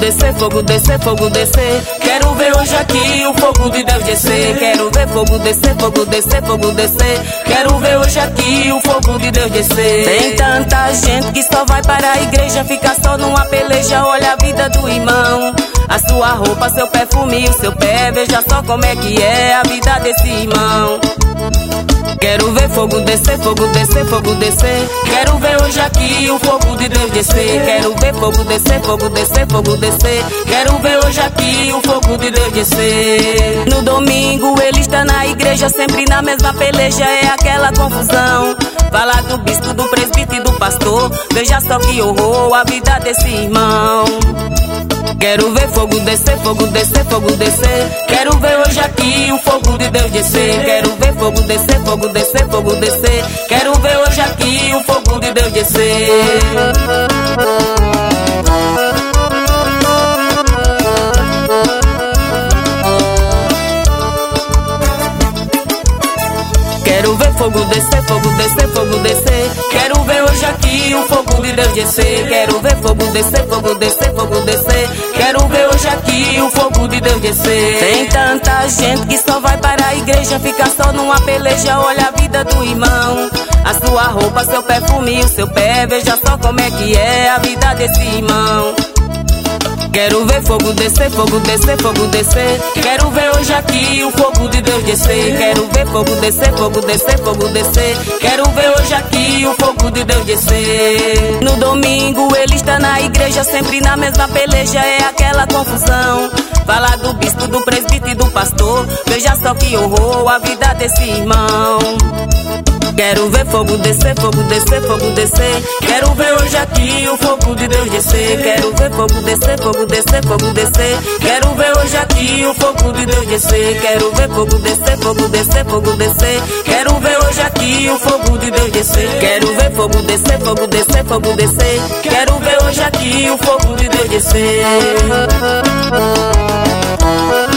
descer, fogo descer, fogo descer. Quero ver hoje aqui o fogo de Deus descer. Quero ver fogo descer, fogo descer, fogo descer. Quero ver hoje aqui o fogo de Deus descer. Tem tanta gente que só vai para a igreja, fica só numa peleja. Olha a vida do irmão, a sua roupa, seu perfume, o seu pé. Veja só como é que é a vida desse irmão. Quero ver fogo descer, fogo descer, fogo descer. Quero ver hoje aqui o fogo de Deus descer. Quero ver fogo descer, fogo descer, fogo descer. Quero ver hoje aqui o fogo de Deus descer. No domingo ele está na igreja, sempre na mesma peleja, é aquela confusão. Fala do bispo, do presbítero e do pastor. Veja só que horror a vida desse irmão. Quero ver fogo descer, fogo descer, fogo descer. Quero ver hoje aqui o fogo de Deus descer. Quero ver fogo descer, fogo descer, fogo descer. Quero ver hoje aqui o fogo de Deus descer. Quero ver fogo descer, fogo descer, fogo descer. Quero ver hoje aqui o fogo de Deus descer. Quero ver fogo descer, fogo descer, fogo descer. Quero ver hoje aqui o fogo de Deus descer. Tem tanta gente que só vai para a igreja, fica só numa peleja. Olha a vida do irmão, a sua roupa, seu perfume, o seu pé. Veja só como é que é a vida desse irmão. Quero ver fogo descer, fogo descer, fogo descer. Quero ver hoje aqui o fogo de Deus descer. Quero ver fogo descer, fogo descer, fogo descer. Quero ver hoje aqui o fogo de Deus descer. No domingo ele está na igreja, sempre na mesma peleja, é aquela confusão. Fala do bispo, do presbítero e do pastor. Veja só que horror a vida desse irmão. Quero ver fogo descer, fogo descer, fogo descer. Quero ver hoje aqui o fogo de Deus descer. Quero ver fogo descer, fogo descer, fogo descer. Quero ver hoje aqui o fogo de Deus descer. Quero ver fogo descer, fogo descer, fogo descer. Quero ver hoje aqui o fogo de Deus descer. Quero ver fogo descer, fogo descer, fogo descer. Quero ver hoje aqui o fogo de Deus descer.